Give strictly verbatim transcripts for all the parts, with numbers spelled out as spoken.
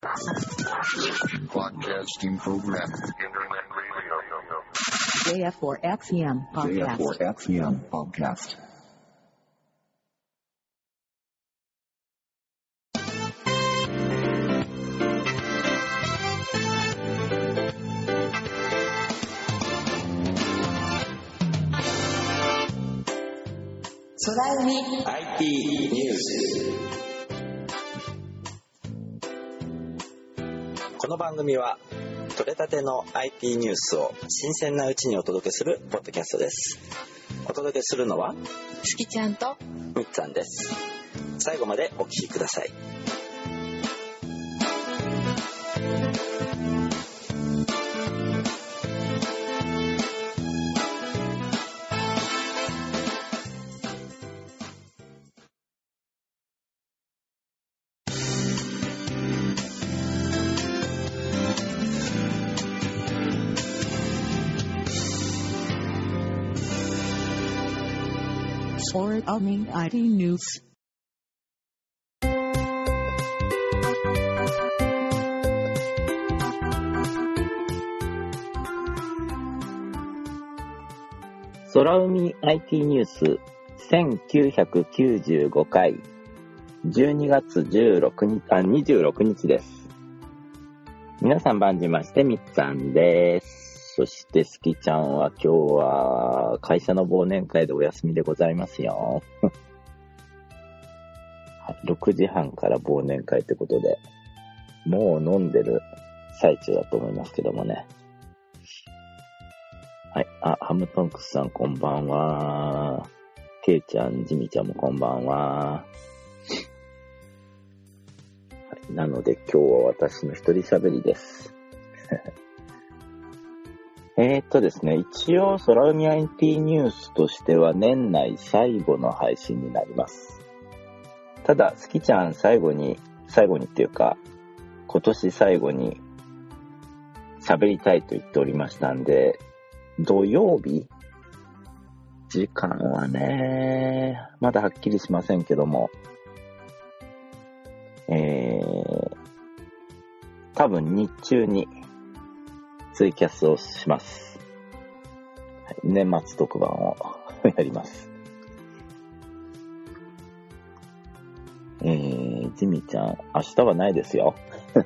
Broadcasting program. ジェイエフフォーエックスエムジェイエフ Podcast. フォーエックスエム Podcast. Tsunami アイティー ニュース。この番組は取れたての アイティー ニュースを新鮮なうちにお届けするポッドキャストです。お届けするのはすきちゃんとみっつぁんです。最後までお聞きください。 Tsunami アイティー ニュース。 空海 アイティー ニュースせんきゅうひゃくきゅうじゅうごかいじゅうにがつじゅうろくにちあにじゅうろくにちです。皆さん番じましてみっつぁんです。そしてすきちゃんは今日は会社の忘年会でお休みでございますよ。ろくじはんから忘年会ってことで、もう飲んでる最中だと思いますけどもね。はい。あ、ハムトンクスさんこんばんは。ケイちゃん、ジミちゃんもこんばんは。はい、なので今日は私の一人喋りです。えーっとですね、一応空海 アイティー ニュースとしては年内最後の配信になります。ただ、すきちゃん最後に、最後にっていうか、今年最後に喋りたいと言っておりましたんで、土曜日時間はね、まだはっきりしませんけども、えー、多分日中にツイキャスをします。はい、年末特番をやります。えー、ジミちゃん、明日はないですよ。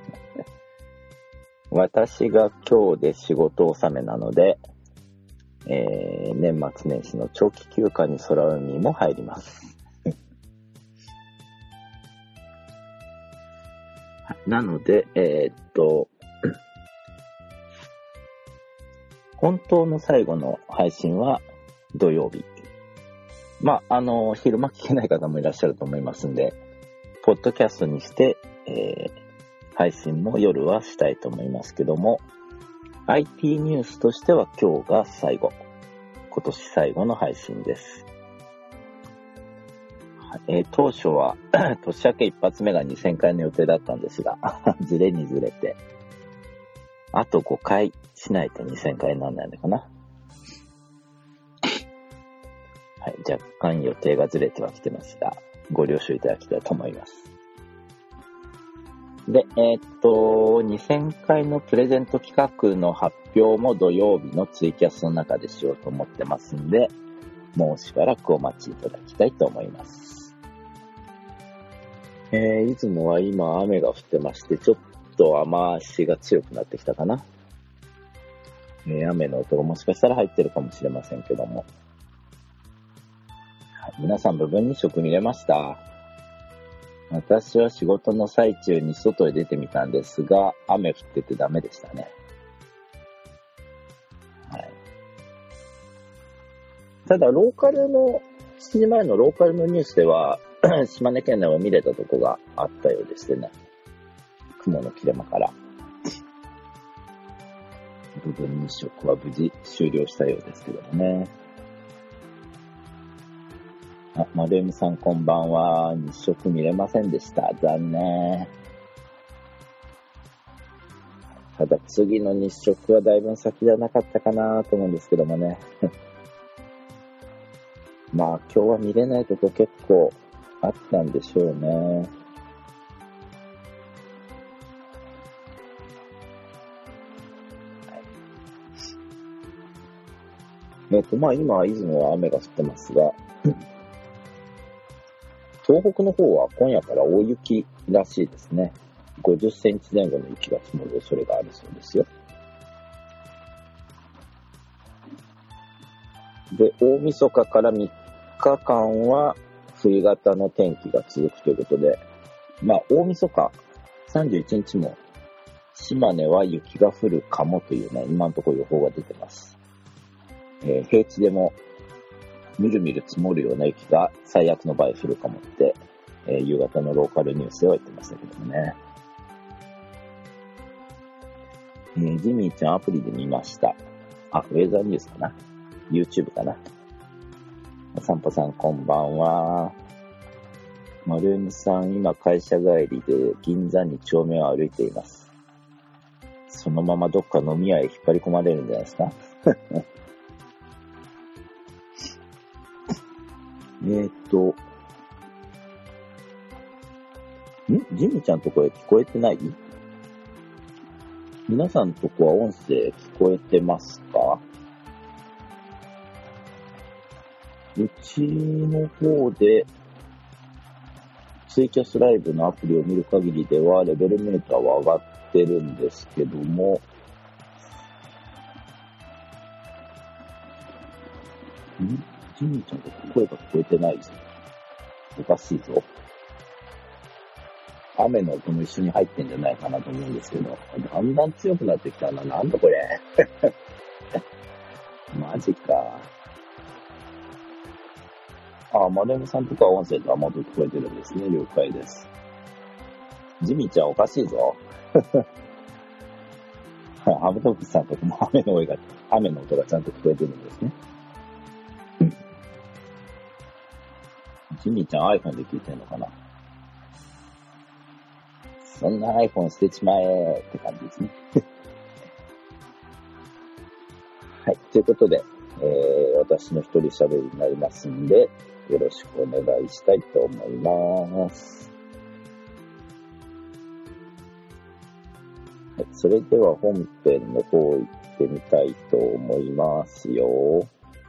私が今日で仕事納めなので、えー、年末年始の長期休暇に空海も入ります。なので、えー、っと、本当の最後の配信は土曜日。まあ、あの、昼間聞けない方もいらっしゃると思いますんで、ポッドキャストにして、えー、配信も夜はしたいと思いますけども、アイティー ニュースとしては今日が最後。今年最後の配信です。えー、当初は年明け一発目がにせんかいの予定だったんですが、ずれにずれて、あとごかいしないとにせんかいにならないのかな。はい、若干予定がずれてはきてますが、ご了承いただきたいと思います。で、えー、っと、にせんかいのプレゼント企画の発表も土曜日のツイキャスの中でしようと思ってますんで、もうしばらくお待ちいただきたいと思います。えー、出雲は今雨が降ってまして、ちょっと雨足が強くなってきたかな。えー、雨の音がもしかしたら入ってるかもしれませんけども。はい、皆さん部分日食見れました？私は仕事の最中に外へ出てみたんですが、雨降っててダメでしたね。はい。ただ、ローカルの、しちじまえのローカルのニュースでは、島根県内を見れたとこがあったようでしてね。雲の切れ間から。部分日食は無事終了したようですけどもね。あ、マルエムさんこんばんは。日食見れませんでした。残念。ただ次の日食はだいぶ先じゃなかったかなと思うんですけどもね。まあ今日は見れないとこ結構あったんでしょうね。 えっと、まあ今、出雲は雨が降ってますが、東北の方は今夜から大雪らしいですね。ごじゅっセンチ前後の雪が積もる恐れがあるそうですよ。で、大晦日からみっかかんは冬型の天気が続くということで、まあ大晦日さんじゅういちにちも島根は雪が降るかもというね、今のところ予報が出てます。えー、平地でもみるみる積もるような雪が最悪の場合降るかもって、えー、夕方のローカルニュースでは言ってましたけどもね。えー、ジミーちゃんアプリで見ました。あ、ウェザーニュースかな ?YouTube かな。お散歩さんこんばんは。マルームさん、今会社帰りで銀座に丁目を歩いています。そのままどっか飲み屋へ引っ張り込まれるんじゃないですかえーっと、んジミちゃんとこへ聞こえてない？皆さんとこは音声聞こえてますか？うちの方でツイキャスライブのアプリを見る限りではレベルメーターは上がってるんですけども、んジミーちゃんと声が聞こえてないぞ。おかしいぞ。雨の音も一緒に入ってんじゃないかなと思うんですけど、だんだん強くなってきたな。なんだこれ。マジか。あ、マレムさんとか音声とは元聞こえてるんですね。了解です。ジミーちゃんおかしいぞ。ハムトークさんとかも雨の音が、雨の音がちゃんと聞こえてるんですね。ジミーちゃん iPhone で聞いてるのかな。そんな iPhone 捨てちまえって感じですね。はい。ということで、えー、私の一人喋りになりますんで、よろしくお願いしたいと思います。はい。それでは本編の方行ってみたいと思いますよ。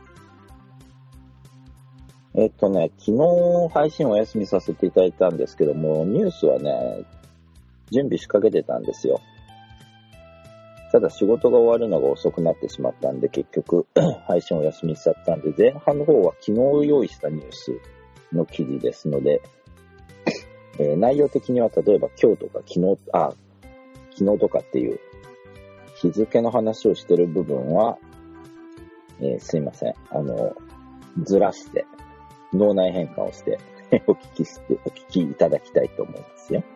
えっとね、昨日配信お休みさせていただいたんですけども、ニュースはね、準備しかけてたんですよ。ただ仕事が終わるのが遅くなってしまったんで、結局配信をお休みしちゃったんで、前半の方は昨日用意したニュースの記事ですので、えー、内容的には例えば今日とか昨日、あ、昨日とかっていう日付の話をしてる部分は、えー、すいません。あの、ずらして、脳内変換をしてお聞きして、お聞きいただきたいと思いますよ。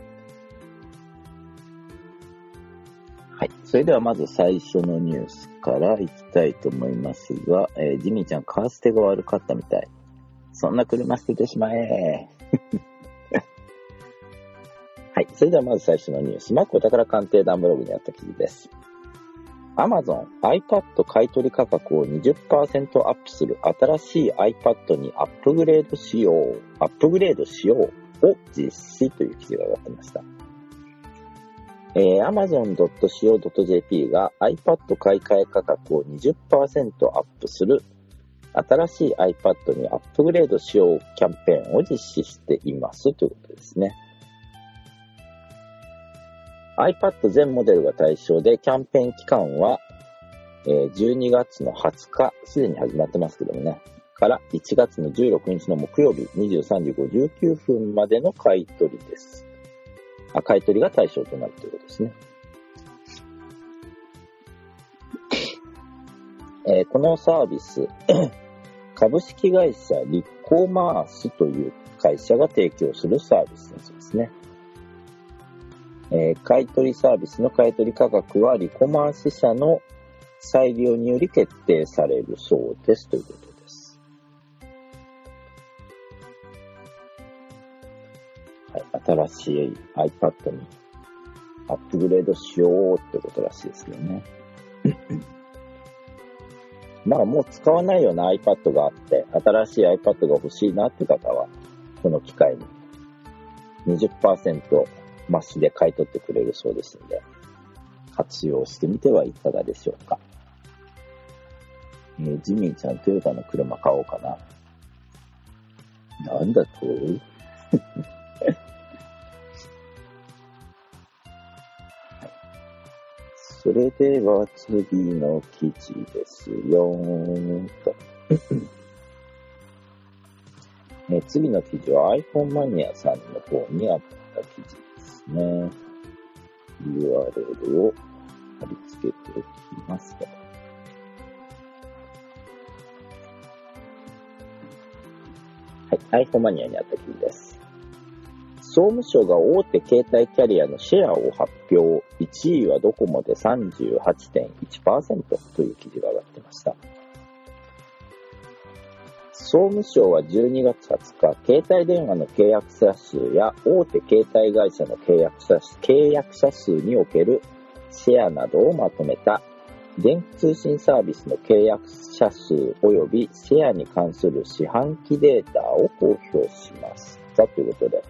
はい。それではまず最初のニュースからいきたいと思いますが、えー、ジミーちゃん、カーステが悪かったみたい。そんな車捨ててしまえ。はい。それではまず最初のニュース。マックお宝鑑定団ブログにあった記事です。Amazon iPad 買取価格を にじゅっパーセント アップする新しい iPad にアップグレードしよう、アップグレードしようを実施という記事が上がってました。えー、アマゾンドットシーオードットジェーピー が iPad 買い替え価格を にじゅっパーセント アップする新しい iPad にアップグレードしようキャンペーンを実施していますということですね。iPad 全モデルが対象で、キャンペーン期間は、えー、じゅうにがつのはつか、すでに始まってますけどもね、からいちがつのじゅうろくにちの木曜日にじゅうさんじごじゅうきゅうふんまでの買い取りです。あ、買い取りが対象となるということですね。えー、このサービス、株式会社リコマースという会社が提供するサービスだそうですね。えー、買取サービスの買取価格はリコマース社の裁量により決定されるそうですということです。はい、新しい iPad にアップグレードしようってことらしいですけどね。まあもう使わないような iPad があって、新しい iPad が欲しいなって方は、この機会に にじゅっパーセント増しで買い取ってくれるそうですので、活用してみてはいかがでしょうか。 えー、ジミーちゃんトヨタの車買おうかな。なんだとそれでは次の記事ですよーと、えー、次の記事は iPhone マニアさんの方にあった記事ですね。ユーアールエル を貼り付けておきますと。はい、iPhone マニアにあった記事です。総務省が大手携帯キャリアのシェアを発表。いちいはドコモで さんじゅうはちてんいちパーセント という記事が上がってました。総務省はじゅうにがつはつか、携帯電話の契約者数や大手携帯会社の契約者数、契約者数におけるシェアなどをまとめた電気通信サービスの契約者数及びシェアに関する四半期データを公表しましたということで、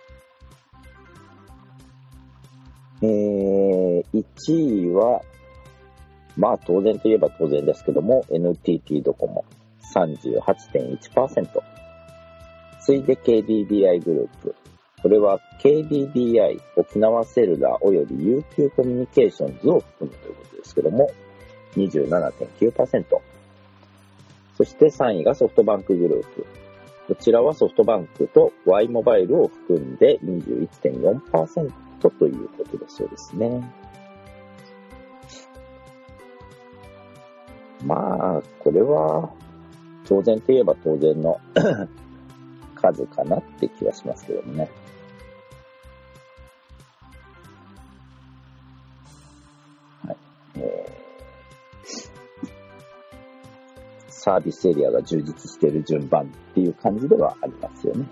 えー、いちいは、まあ当然といえば当然ですけども、エヌティーティー ドコモ さんじゅうはちてんいちパーセント。次いで ケーディービーアイ グループ。これは ケーディービーアイ 沖縄セルラーおよび ユーキュー コミュニケーションズを含むということですけども、にじゅうななてんきゅうパーセント。そしてさんいがソフトバンクグループ。こちらはソフトバンクと Y モバイルを含んで にじゅういちてんよんパーセントということだそうですね。まあ、これは当然といえば当然の数かなって気はしますけどもね。はい。えー、サービスエリアが充実している順番っていう感じではありますよね。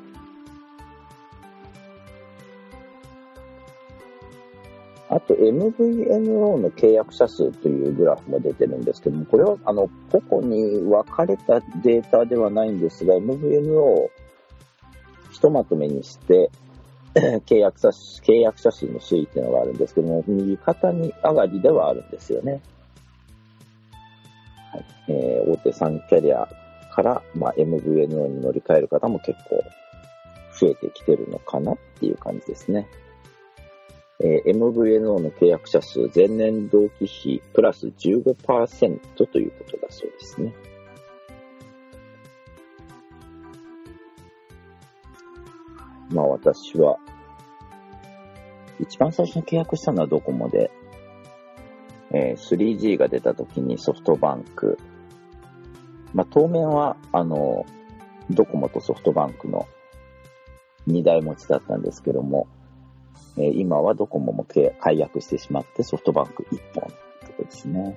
あと エムブイエヌオー の契約者数というグラフも出てるんですけども、これはあの個々に分かれたデータではないんですが、エムブイエヌオー をひとまとめにして契約者、契約者数の推移っていうのがあるんですけども、右肩に上がりではあるんですよね。はい、えー、大手さんキャリアから、まあ、エムブイエヌオー に乗り換える方も結構増えてきてるのかなっていう感じですね。えー、エムブイエヌオー の契約者数前年同期比プラス じゅうごパーセント ということだそうですね。まあ私は一番最初に契約したのはドコモで、えー、スリージー が出た時にソフトバンク、まあ当面はあのドコモとソフトバンクのにだい持ちだったんですけども、えー、今はドコモも解約してしまってソフトバンクいっぽんってことですね。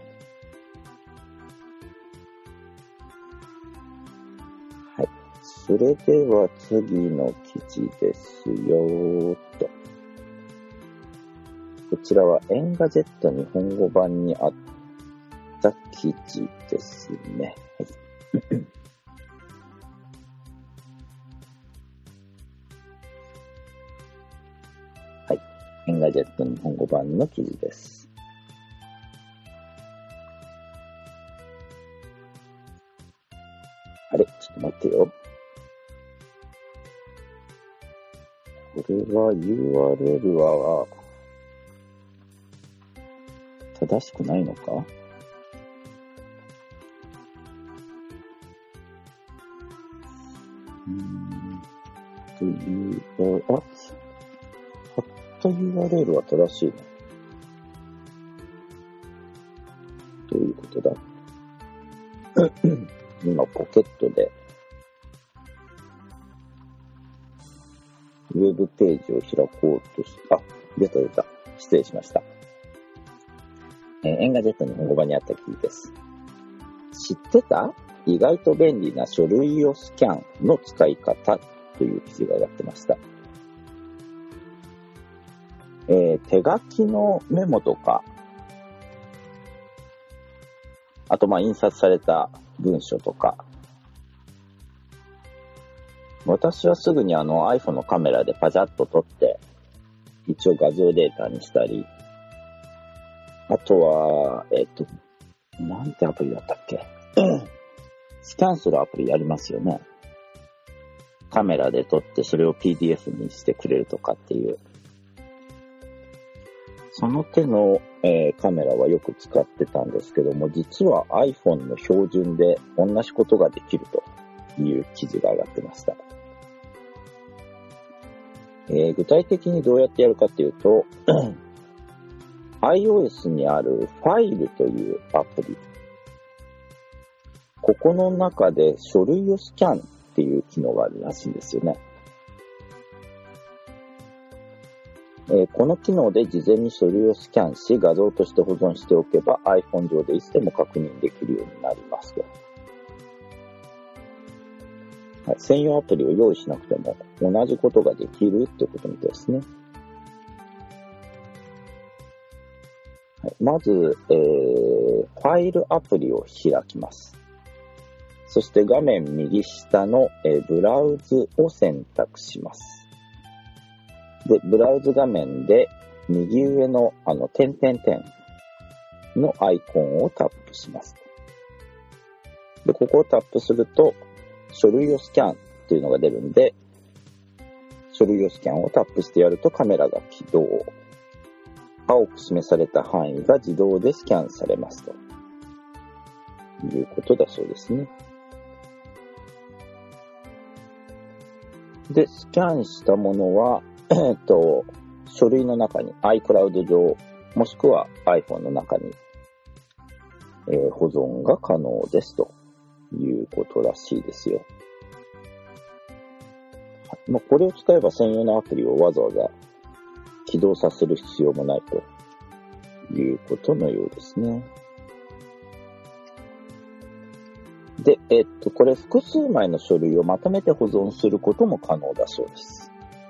はい。それでは次の記事ですよと。こちらはエンガジェット日本語版にあった記事ですね。はい。エンガジェット日本語版の記事です。あれちょっと待ってよ。これは ユーアールエル は正しくないのか？うーんというか、あユーアールエル は正しいの？どういうことだ？今ポケットでウェブページを開こうとし、あ、出た出た。失礼しました。えー、エンガジェット日本語版にあった記事です。知ってた？意外と便利な書類をスキャンの使い方という記事が上がってました。えー、手書きのメモとか、あとまあ印刷された文書とか、私はすぐにあの iPhone のカメラでパチャッと撮って一応画像データにしたり、あとはえっとなんてアプリだったっけ、 スキャンするアプリやりますよね。カメラで撮ってそれを ピーディーエフ にしてくれるとかっていう。その手の、えー、カメラはよく使ってたんですけども、実は iPhone の標準で同じことができるという記事が上がってました。えー、具体的にどうやってやるかっていうとiOS にあるファイルというアプリ、ここの中で書類をスキャンっていう機能があるらしいんですよね。えー、この機能で事前に書類をスキャンし画像として保存しておけば iPhone 上でいつでも確認できるようになりますと。はい、専用アプリを用意しなくても同じことができるってことみたいですね。はい、まず、えー、ファイルアプリを開きます。そして画面右下の、えー、ブラウズを選択します。で、ブラウズ画面で右上のあの点々点のアイコンをタップします。で、ここをタップすると書類をスキャンっていうのが出るんで、書類をスキャンをタップしてやるとカメラが起動。青く示された範囲が自動でスキャンされますということだそうですね。で、スキャンしたものは、えっと、書類の中に iCloud 上、もしくは iPhone の中に、えー、保存が可能ですということらしいですよ。まあ、これを使えば専用のアプリをわざわざ起動させる必要もないということのようですね。で、えっと、これ複数枚の書類をまとめて保存することも可能だそうです。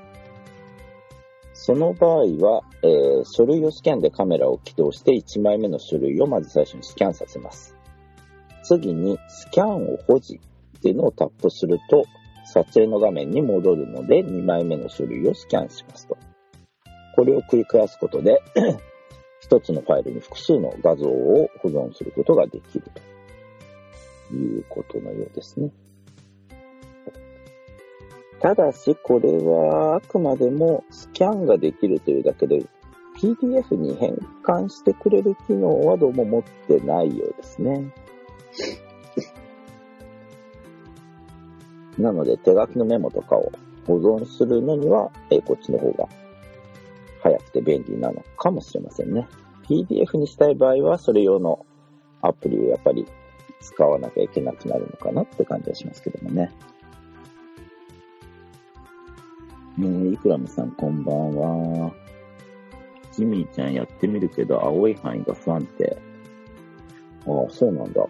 その場合は、えー、書類をスキャンでカメラを起動していちまいめの書類をまず最初にスキャンさせます。次にスキャンを保持っていうのをタップすると撮影の画面に戻るのでにまいめの書類をスキャンしますと。これを繰り返すことで一つのファイルに複数の画像を保存することができるということのようですね。ただしこれはあくまでもスキャンができるというだけで ピーディーエフ に変換してくれる機能はどうも持ってないようですね。なので手書きのメモとかを保存するのにはえこっちの方が早くて便利なのかもしれませんね。ピーディーエフ にしたい場合はそれ用のアプリをやっぱり使わなきゃいけなくなるのかなって感じはしますけどもね。えー、イクラムさんこんばんは。ジミーちゃんやってみるけど青い範囲が不安定。ああ、そうなんだ。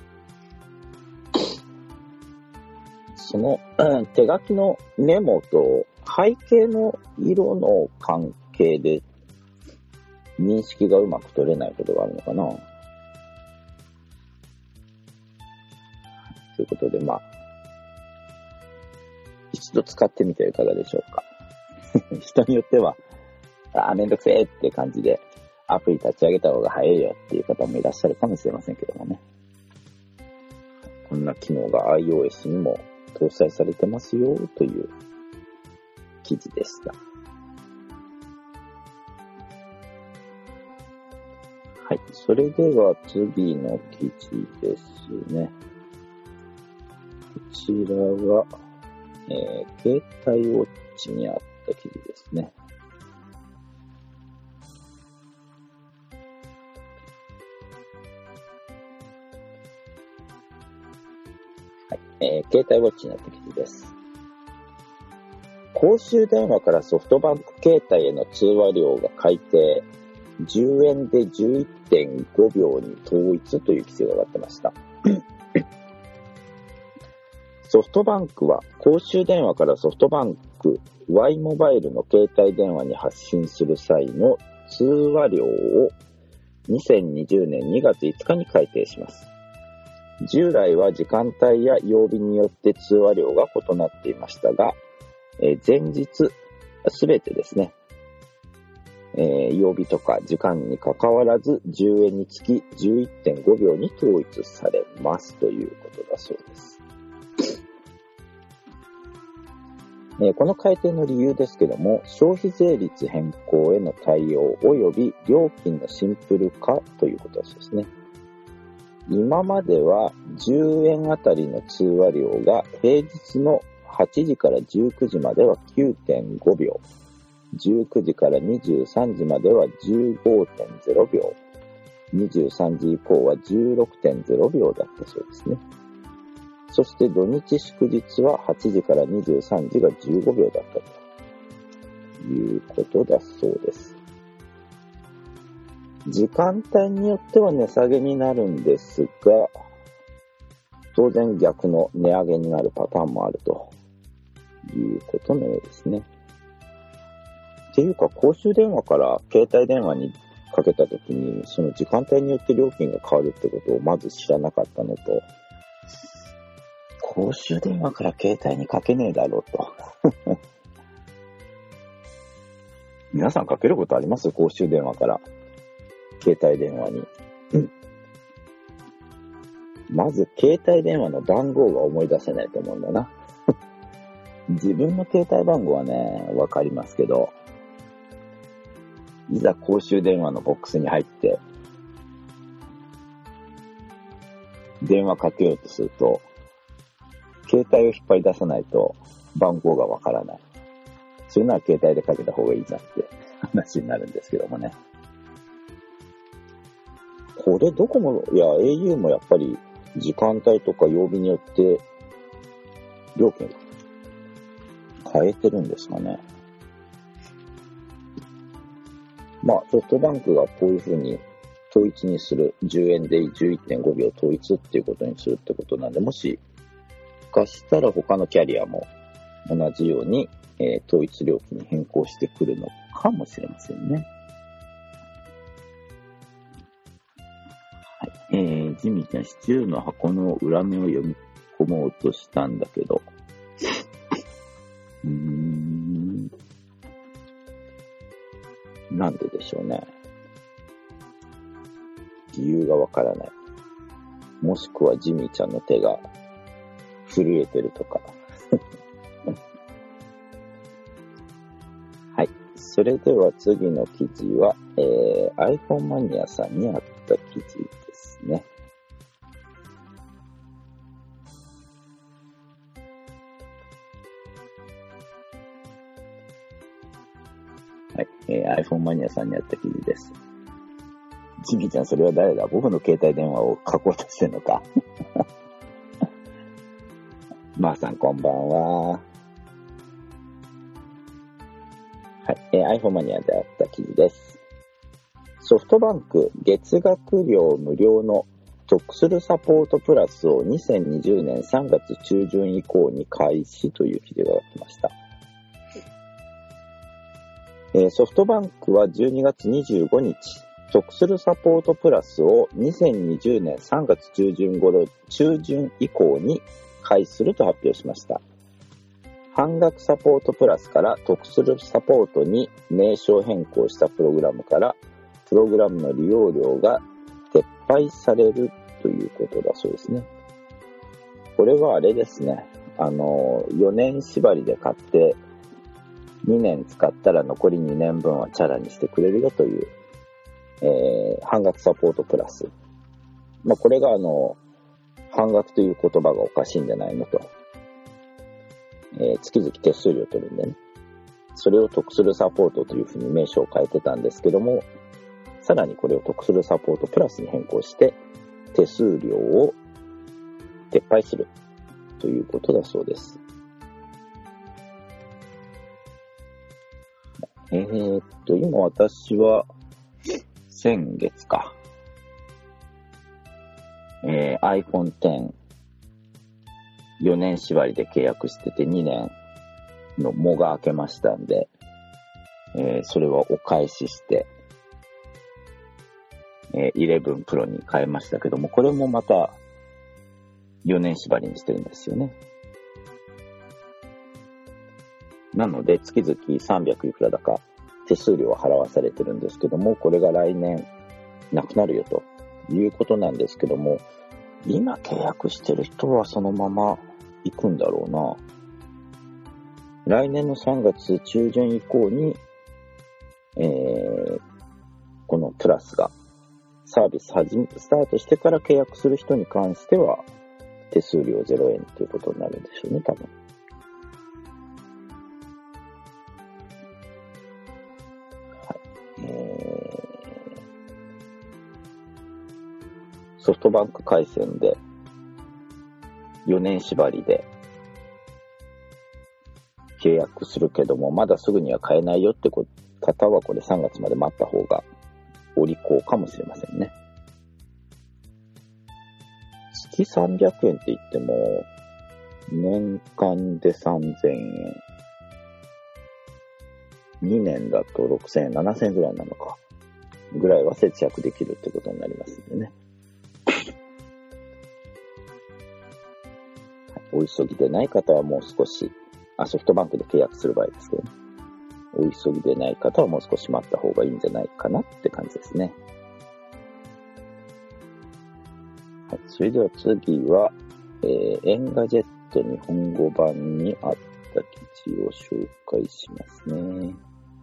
その、うん、手書きのメモと背景の色の関係で認識がうまく取れないことがあるのかな。ということで、まあ、一度使ってみてはいかがでしょうか。人によっては、あ、めんどくせえって感じでアプリ立ち上げた方が早いよっていう方もいらっしゃるかもしれませんけどもね。こんな機能が iOS にも搭載されてますよという記事でした。はい。それでは次の記事ですね。こちらは、えー、携帯ウォッチにあった記事ですね。はい。えー、携帯ウォッチにあった記事です。公衆電話からソフトバンク携帯への通話料が改定。じゅうえんで じゅういってんごびょうに統一という記事が上がってました。ソフトバンクは公衆電話からソフトバンク Y モバイルの携帯電話に発信する際の通話料をにせんにじゅうねんにがついつかに改定します。従来は時間帯や曜日によって通話料が異なっていましたが、えー、前日すべてですね、 えー、曜日とか時間にかかわらずじゅうえんにつき じゅういってんごびょうに統一されますということだそうです。えー、この改定の理由ですけども、消費税率変更への対応及び料金のシンプル化ということだそうですね。今まではじゅうえんあたりの通話料が平日のはちじからじゅうくじまでは きゅうてんごびょう、じゅうくじからにじゅうさんじまでは じゅうごてんぜろびょう、にじゅうさんじ以降は じゅうろくてんぜろびょうだったそうですね。そして土日祝日ははちじからにじゅうさんじがじゅうごびょうだったということだそうです。時間帯によっては値下げになるんですが、当然逆の値上げになるパターンもあるということのようですね。っていうか、公衆電話から携帯電話にかけたときに、その時間帯によって料金が変わるってことをまず知らなかったのと、公衆電話から携帯にかけねえだろうと。皆さんかけることあります？公衆電話から携帯電話に。うん、まず携帯電話の番号が思い出せないと思うんだな。自分の携帯番号はね、わかりますけど、いざ公衆電話のボックスに入って電話かけようとすると、携帯を引っ張り出さないと番号がわからない。そういうのは携帯でかけた方がいいじゃんって話になるんですけどもね。これドコモや エーユー もやっぱり時間帯とか曜日によって料金変えてるんですかね。まあソフトバンクがこういうふうに統一にする、じゅうえんでじゅういってんごびょう統一っていうことにするってことなんで、もしかしたら他のキャリアも同じように、えー、統一料金に変更してくるのかもしれませんね。はい。えー、ジミーちゃん、シチューの箱の裏目を読み込もうとしたんだけど、うーん、なんででしょうね。理由がわからない。もしくはジミーちゃんの手が震えてるとか。はい。それでは次の記事は、えー、iPhone マニアさんにあった記事ですね。はい。えー、iPhone マニアさんにあった記事です。ジミーちゃん、それは誰だ？僕の携帯電話を書こうとしてんのか。まーさん、こんばんは。はい、えー、iPhone マニアであった記事です。ソフトバンク月額料無料の得するサポートプラスをにせんにじゅうねんさんがつ中旬以降に開始という記事が来ました。えー、ソフトバンクはじゅうにがつにじゅうごにち、得するサポートプラスをにせんにじゅうねんさんがつ中旬頃、中旬以降に開始すると発表しました。半額サポートプラスから得するサポートに名称変更したプログラムから、プログラムの利用料が撤廃されるということだそうですね。これはあれですね。あの、よねん縛りで買って、にねん使ったら残りにねんぶんはチャラにしてくれるよという、えー、半額サポートプラス。まあ、これがあの、半額という言葉がおかしいんじゃないのと。えー、月々手数料取るんでね。それを得するサポートというふうに名称を変えてたんですけども、さらにこれを得するサポートプラスに変更して、手数料を撤廃するということだそうです。えーっと、今私は、先月か。えー、iPhone テン、よねん縛りで契約しててにねんの藻が明けましたんで、えー、それはお返しして、えー、じゅういちプロに変えましたけども、これもまたよねん縛りにしてるんですよね。なので、月々さんびゃくいくらだか手数料は払わされてるんですけども、これが来年なくなるよということなんですけども、今契約してる人はそのまま行くんだろうな。来年のさんがつ中旬以降に、えー、このプラスがサービス始め、スタートしてから契約する人に関しては手数料ゼロえんということになるんでしょうね、多分。はい。えー、ソフトバンク回線でよねん縛りで契約するけども、まだすぐには買えないよって方は、これさんがつまで待った方がお利口かもしれませんね。月さんびゃくえんって言っても、年間でさんぜんえん。にねんだとろくせんえん、ななせんえんぐらいなのか。ぐらいは節約できるってことになりますんでね。はい、お急ぎでない方はもう少し、あ、ソフトバンクで契約する場合ですけどね。お急ぎでない方はもう少し待った方がいいんじゃないかなって感じですね。はい、それでは次は、えー、エンガジェット日本語版にあった記事を紹介しますね。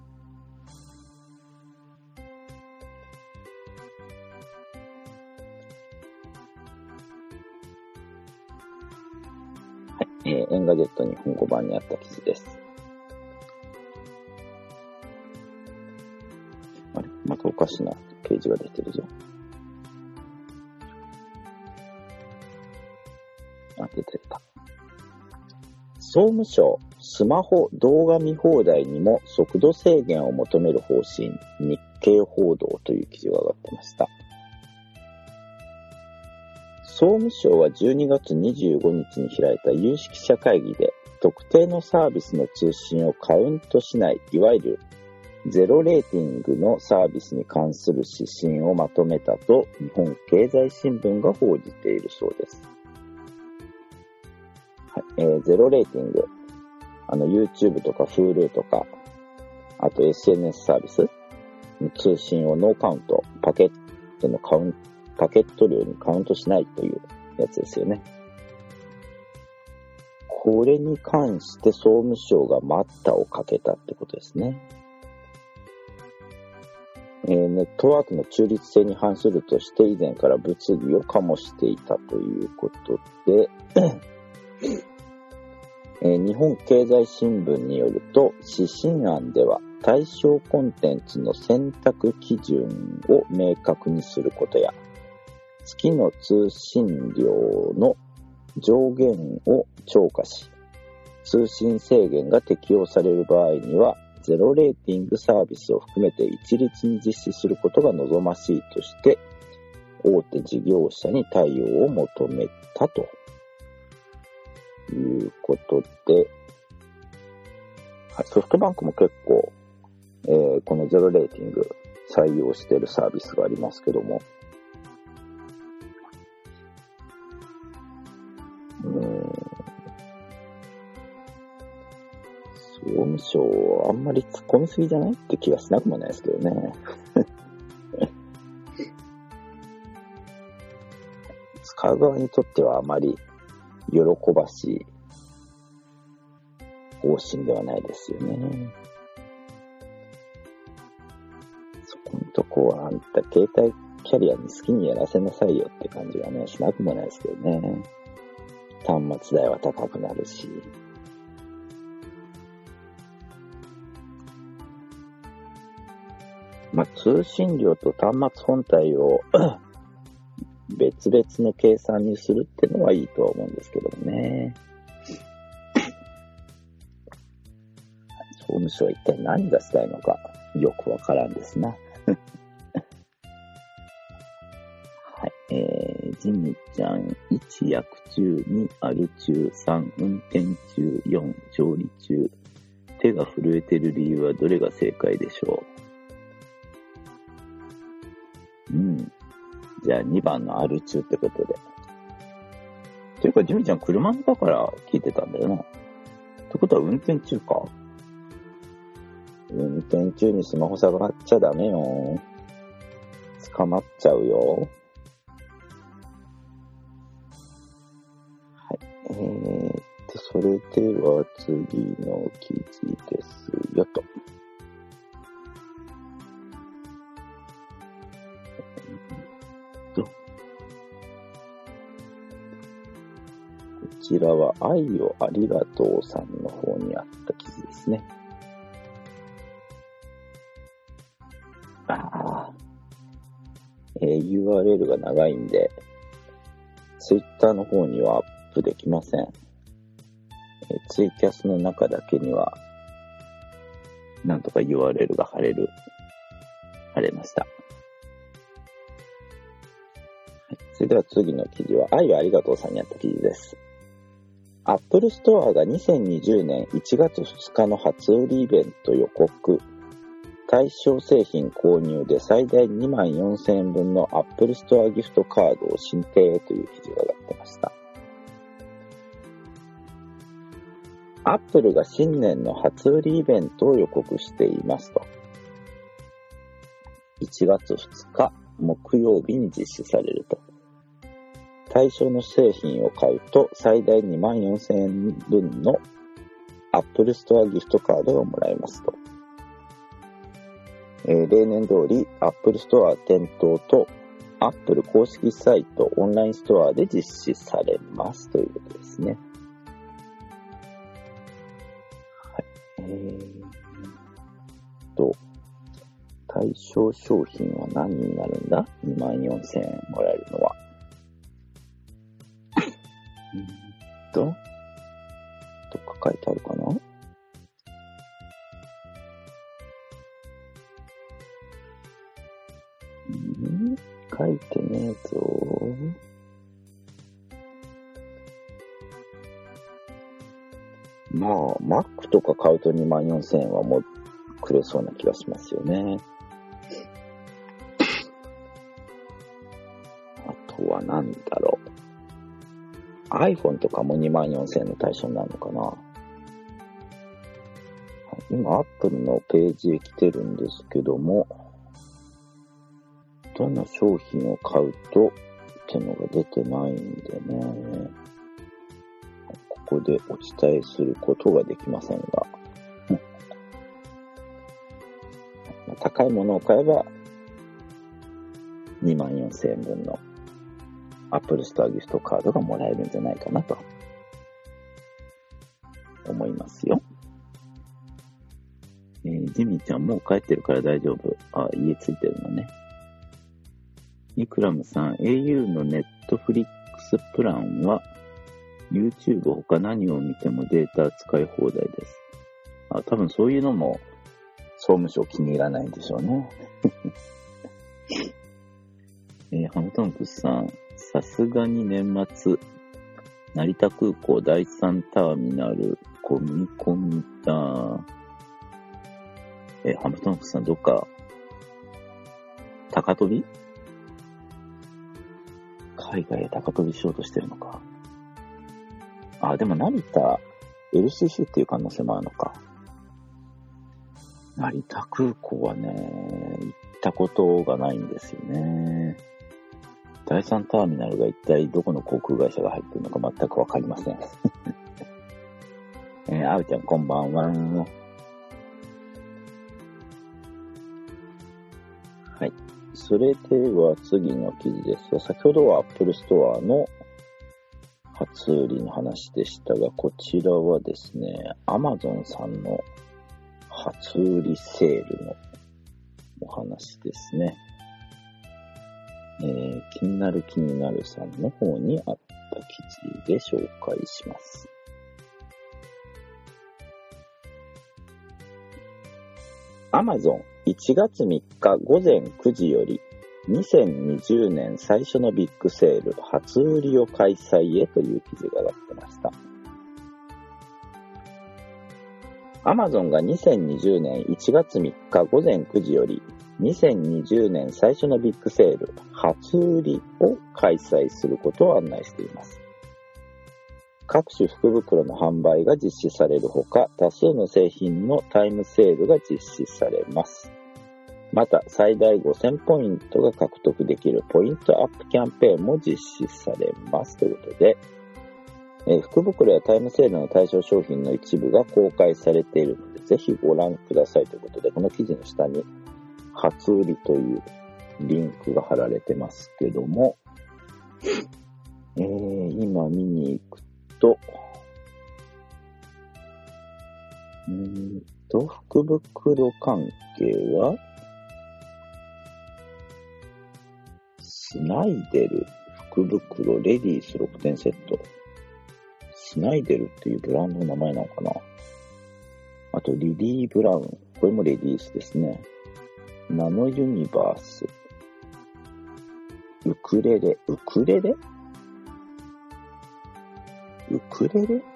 はい、えー、エンガジェット日本語版にあった記事です。あれ、またおかしなページが出てるぞ。あ、出てた。総務省、スマホ動画見放題にも速度制限を求める方針、日経報道という記事が上がってました。総務省はじゅうにがつにじゅうごにちに開いた有識者会議で、特定のサービスの通信をカウントしない、いわゆるゼロレーティングのサービスに関する指針をまとめたと日本経済新聞が報じているそうです。はい、えー、ゼロレーティング、あの YouTube とか Hulu とか、あと エスエヌエス サービスの通信をノーカウント、パケットのカウント、パケット量にカウントしないというやつですよね。これに関して総務省が待ったをかけたってことですね。えー、ネットワークの中立性に反するとして以前から物議を醸していたということで、えー、日本経済新聞によると、指針案では対象コンテンツの選択基準を明確にすることや、月の通信量の上限を超過し、通信制限が適用される場合には、ゼロレーティングサービスを含めて一律に実施することが望ましいとして、大手事業者に対応を求めたということで、ソフトバンクも結構、えー、このゼロレーティング採用しているサービスがありますけども、うーん、総務省あんまり突っ込みすぎじゃないって気がしなくもないですけどね。使う側にとってはあまり喜ばしい方針ではないですよね。そこのとこはあんた携帯キャリアに好きにやらせなさいよって感じはね、しなくもないですけどね。端末代は高くなるし。まあ、通信量と端末本体を別々の計算にするってのはいいとは思うんですけどもね。総務省は一体何がしたいのかよくわからんですな。はい、えー、ジミちゃん、いち薬中、にアル中、さん運転中、よん調理中。手が震えてる理由はどれが正解でしょう？うん。じゃあにばんのアル中ってことで。というか、ジミちゃん車の中から聞いてたんだよな。ってことは運転中か？ 運転中にスマホ触っちゃダメよ。捕まっちゃうよ。はい。えーっと、それでは次の記事ですよと。こちらは愛をありがとうさんの方にあった記事ですね。ああ、えー、ユーアールエル が長いんで、Twitter の方にはアップできません。えー、ツイキャスの中だけには、なんとか ユーアールエル が貼れる、貼れました。はい、それでは次の記事は、愛をありがとうさんにあった記事です。アップルストアがにせんにじゅうねんいちがつふつかの初売りイベント予告。対象製品購入で最大にまんよんせんえんぶんのアップルストアギフトカードを申請という記事が上がってました。アップルが新年の初売りイベントを予告していますと。いちがつふつか木曜日に実施されると。対象の製品を買うと最大にまんよんせんえんぶんの Apple Store ギフトカードがもらえますと。えー、例年通り Apple Store 店頭と Apple 公式サイトオンラインストアで実施されますということですね。はい。えーと、対象商品は何になるんだ ?にまんよんせんえんもらえるのは。うんと、どっか書いてあるかな？うん、書いてねえぞ。まあ、Mac とか買うとにまんよんせんえんはもうくれそうな気がしますよね。あとは何だろう。iPhone とかもにまんよんせんえんの対象になるのかな。今 Apple のページへ来てるんですけども、どの商品を買うとってのが出てないんでね、ここでお伝えすることができませんが高いものを買えばにまんよんせんえんぶんのApple Store ギフトカードがもらえるんじゃないかなと思いますよ。えー、ジミーちゃんもう帰ってるから大丈夫。あ、家ついてるのね。イクラムさん、エーユー の Netflix プランは YouTube 他何を見てもデータ使い放題です。あ、多分そういうのも総務省気に入らないんでしょうね。えー、ハムトンクスさん、さすがに年末、成田空港第三ターミナル、混み込みだ。えー、ハムトンクスさん、どっか、高飛び海外へ高飛びしようとしてるのか。あ、でも成田、エルシーシー っていう可能性もあるのか。成田空港はね、行ったことがないんですよね。第三ターミナルが一体どこの航空会社が入ってるのか全くわかりません。えー、あうちゃんこんばんは。はい。それでは次の記事ですが、先ほどは Apple Store の初売りの話でしたが、こちらはですね、Amazon さんの初売りセールのお話ですね。えー、気になる気になるさんの方にあった記事で紹介します。Amazonいちがつみっかごぜんくじよりにせんにじゅうねん最初のビッグセール初売りを開催へという記事が上がってました。Amazon がにせんにじゅうねんいちがつみっかごぜんくじよりにせんにじゅうねん最初のビッグセール初売りを開催することを案内しています。 各種福袋の販売が実施されるほか、多数の製品のタイムセールが実施されます。また、最大ごせんポイントが獲得できるポイントアップキャンペーンも実施されます。ということで、えー、福袋やタイムセールの対象商品の一部が公開されているので、ぜひご覧くださいということで、この記事の下に初売りというリンクが貼られてますけども、えー、今見に行くと、うーんと、福袋関係は、スナイデル福袋レディースろくてんセット。スナイデルっていうブランドの名前なのかな。あと、リリー・ブラウン。これもレディースですね。ナノユニバース。ウクレレ。ウクレレウクレレ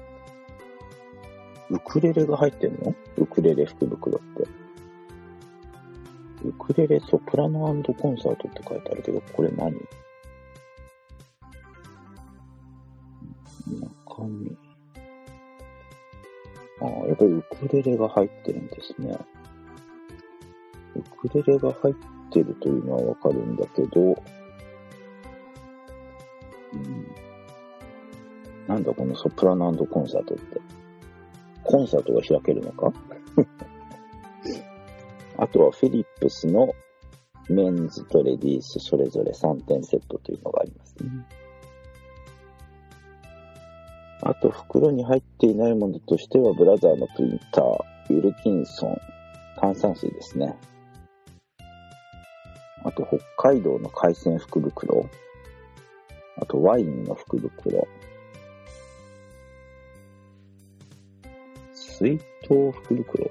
ウクレレが入ってんの？ウクレレ福袋って。ウクレレソプラノ&コンサートって書いてあるけど、これ何？中身。ああ、やっぱりウクレレが入ってるんですね。ウクレレが入ってるというのはわかるんだけど、うん、なんだこのソプラノ&コンサートって。コンサートが開けるのかあとはフィリップスのメンズとレディースそれぞれさんてんセットというのがありますね。あと袋に入っていないものとしてはブラザーのプリンター、ウィルキンソン、炭酸水ですね。あと北海道の海鮮福袋、あとワインの福袋、水筒福袋、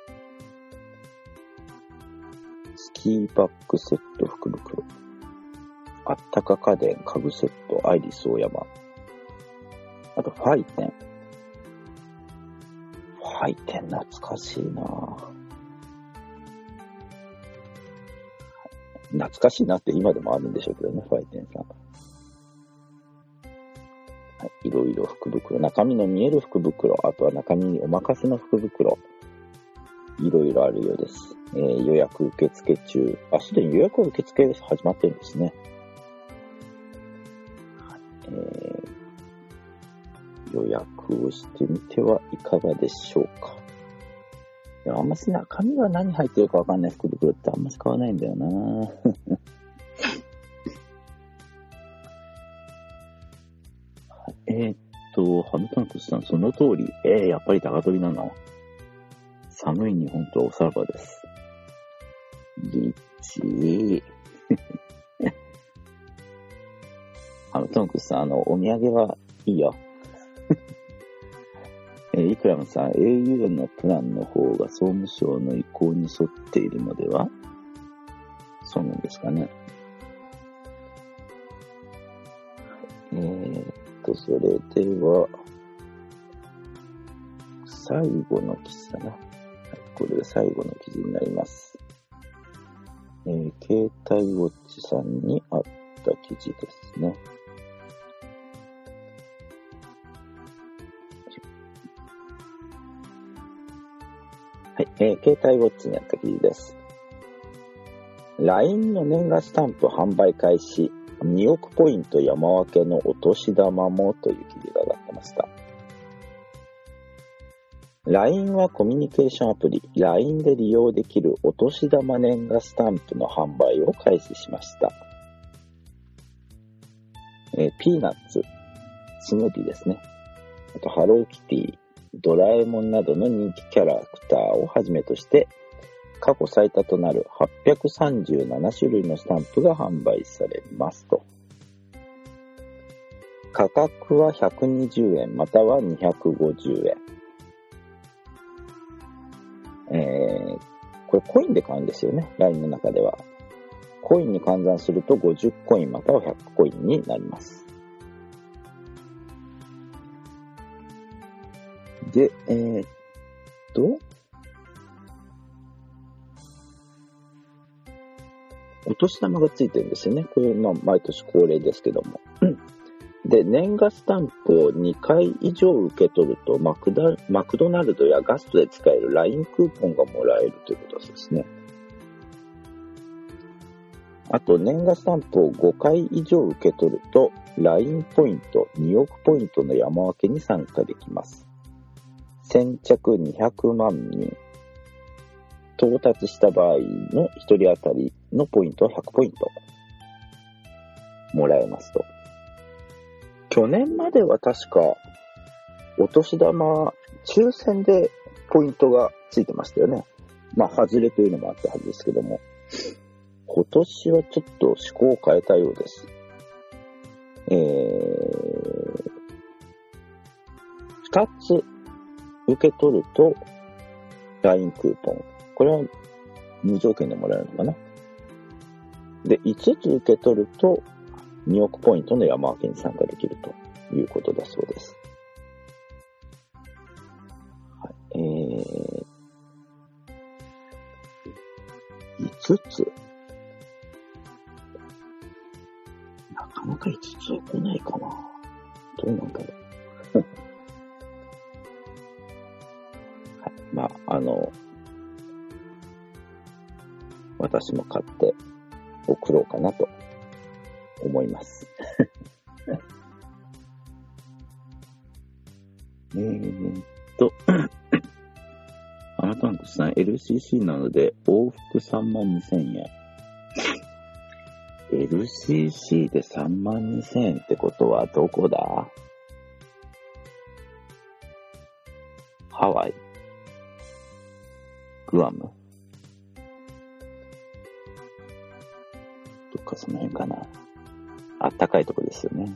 スキーバッグセット福袋、あったか家電家具セットアイリスオーヤマ、あとファイテン。ファイテン懐かしいなぁ。懐かしいなって今でもあるんでしょうけどね、ファイテンさん。はい、いろいろ福袋、中身の見える福袋、あとは中身にお任せの福袋、いろいろあるようです。えー、予約受付中。あ、すでに予約受付始まってるんですね。はい、えー、予約をしてみてはいかがでしょうか。いや、あんまし中身が何入ってるかわかんない福袋ってあんまし買わないんだよなえーっと、ハムタンクスさん、その通り。えー、やっぱり高飛びなの。寒い日本とはおさらばです。リッチー。ハムタンクスさん、あの、お土産はいいよ。えー、イクラムさん、エーユー のプランの方が総務省の意向に沿っているのでは？そうなんですかね。えーと、それでは、最後の記事だな。はい、これが最後の記事になります。えー、携帯ウォッチさんにあった記事ですね。はい、えー、携帯ウォッチにあった記事です。ライン の年賀スタンプ販売開始。におくポイント山分けのお年玉もという記事が上がってました。ライン はコミュニケーションアプリ ライン で利用できるお年玉年賀スタンプの販売を開始しました。えー、ピーナッツ、スヌーピーですね。あとハローキティ、ドラえもんなどの人気キャラクターをはじめとして過去最多となるはっぴゃくさんじゅうななしゅるいのスタンプが販売されますと。価格はひゃくにじゅうえんまたはにひゃくごじゅうえん。えー、これコインで買うんですよね、ライン の中では。コインに換算するとごじゅうコインまたはひゃくコインになります。で、えー、っと、お年玉がついてるんですよね。これ、まあ、毎年恒例ですけども。 で、年賀スタンプをにかい以上受け取るとマクダ、マクドナルドやガストで使える ライン クーポンがもらえるということですね。あと、年賀スタンプをごかい以上受け取ると ライン ポイントにおくポイントの山分けに参加できます。先着にひゃくまんにん。到達した場合のひとり当たりのポイントはひゃくポイントもらえますと。去年までは確かお年玉抽選でポイントがついてましたよね。まあ外れというのもあったはずですけども、今年はちょっと趣向を変えたようです。えー、ふたつ受け取ると ライン クーポン。これは無条件でもらえるのかな。で、いつつ受け取るとにおくポイントの山分けに参加できるということだそうです。はい、えー、いつつなかなかいつつは来ないかな。どうなんだろう。はい、まあ、あの、私も買って送ろうかなと思います。えーっと、あなたのさん エルシーシー なので往復さんまんにせんえん。エルシーシー でさんまんにせんえんってことはどこだ？ハワイ？グアム？どっかその辺かな。あったかいとこですよね。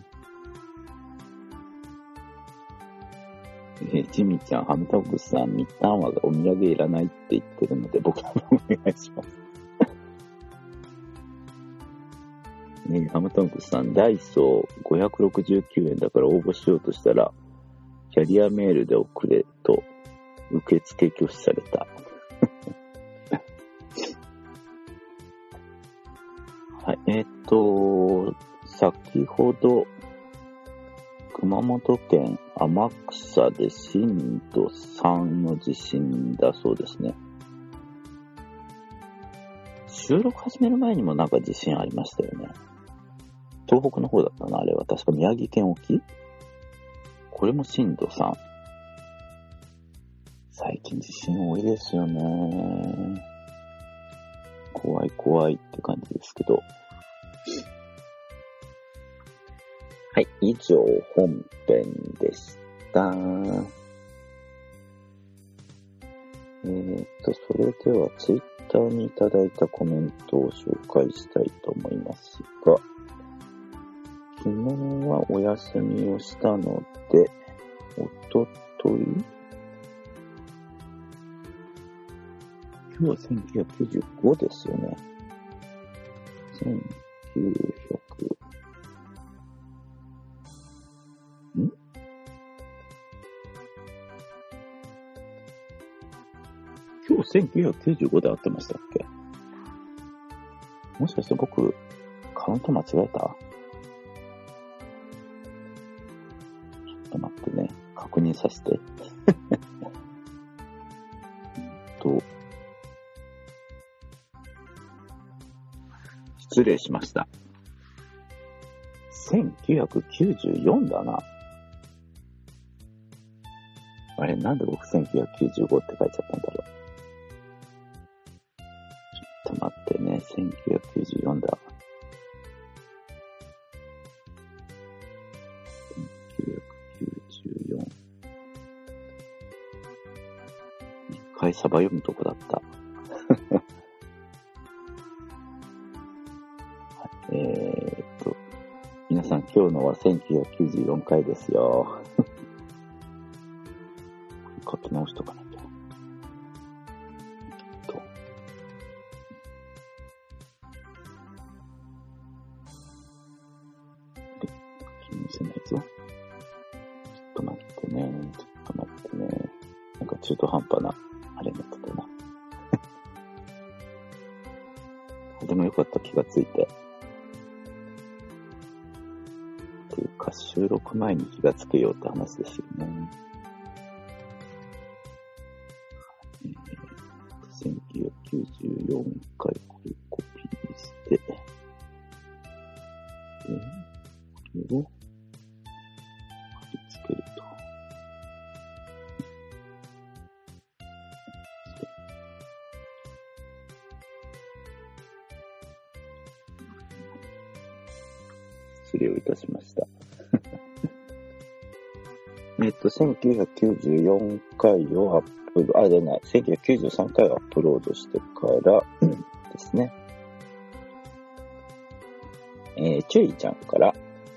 えー、ジミちゃん、ハムタオクさん、ミッタンはお土産いらないって言ってるので、僕もお願いします。ねえ、ハムタオクさん、ダイソーごひゃくろくじゅうきゅうえんだから応募しようとしたら、キャリアメールで送れと受付拒否された。はい、えっと、先ほど、熊本県天草で震度さんの地震だそうですね。収録始める前にもなんか地震ありましたよね。東北の方だったな、あれは。確か宮城県沖？これも震度さん。最近地震多いですよね。怖い怖いって感じですけど。はい、以上本編でした。えーと、それではツイッターにいただいたコメントを紹介したいと思いますが、昨日はお休みをしたので、おととい今日はせんきゅうひゃくきゅうじゅうごですよね。せんきゅうひゃくん今日せんきゅうひゃくきゅうじゅうごで合ってましたっけ？もしかして僕、カウント間違えた？ちょっと待ってね。確認させて。と、失礼しました。せんきゅうひゃくきゅうじゅうよんだな。あれ、なんで僕せんきゅうひゃくきゅうじゅうごって書いちゃったんだろう。ちょっと待ってね。せんきゅうひゃくきゅうじゅうよんだ。せんきゅうひゃくきゅうじゅうよん。一回サバ読むとこだった。えーっと、皆さん今日のはせんきゅうひゃくきゅうじゅうよんかいですよ。書き直しとかなきゃ。と。で、気にせないぞ。ちょっと待ってね。ちょっと待ってね。なんか中途半端な、あれになってたな。でもよかった、気がついて。というか、収録前に気がつけようって話ですよね。えー、せんきゅうひゃくきゅうじゅうよんかいこれコピーして、えー、これを貼り付けると。失礼をいたしました。えっと、せんきゅうひゃくきゅうじゅうよんかいをアップロード、あ、じゃない、せんきゅうひゃくきゅうじゅうさんかいをアップロードしてからですね。えー、チュイちゃんから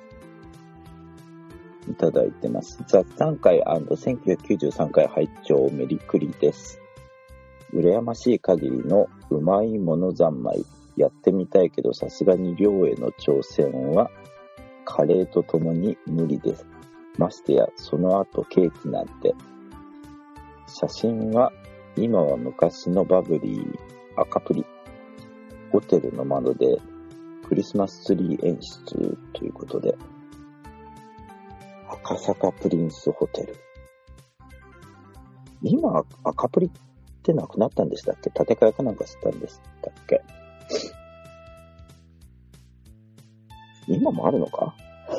いただいてます。雑談会 &せんきゅうひゃくきゅうじゅうさんかい拝聴メリクリです。羨ましい限りのうまいもの三昧。やってみたいけどさすがに量への挑戦はカレーとともに無理です。ましてやその後ケーキなんて。写真は今は昔のバブリー赤プリ。ホテルの窓でクリスマスツリー演出ということで、赤坂プリンスホテル。今赤プリってなくなったんでしたっけ？建て替えかなんかしたんでしたっけ？今もあるのか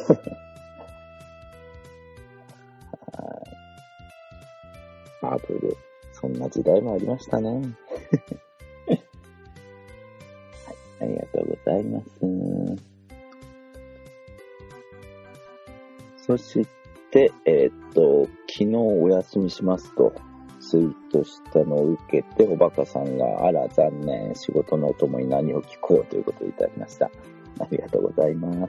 バブル。そんな時代もありましたね。はい、ありがとうございます。そして、えー、っと、昨日お休みしますとツイートしたのを受けて、おバカさんが、あら残念、仕事のお供に何を聞こうということでいただきました。ありがとうございます。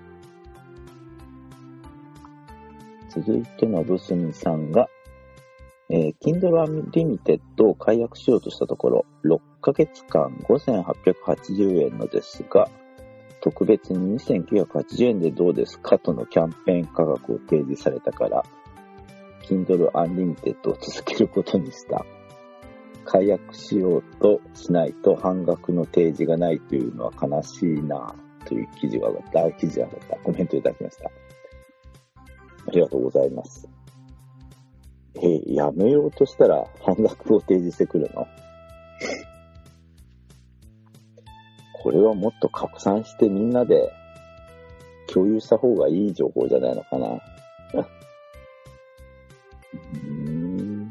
続いてのブスミさんが、えー、Kindle Unlimited を解約しようとしたところ、ろっかげつかんごせんはっぴゃくはちじゅうえんのですが、特別ににせんきゅうひゃくはちじゅうえんでどうですかとのキャンペーン価格を提示されたから、Kindle Unlimited を続けることにした。解約しようとしないと半額の提示がないというのは悲しいなという記事が上がった、記事が上がった、コメントいただきました。ありがとうございます。えー、やめようとしたら半額を提示してくるの？これはもっと拡散してみんなで共有した方がいい情報じゃないのかな。うーん、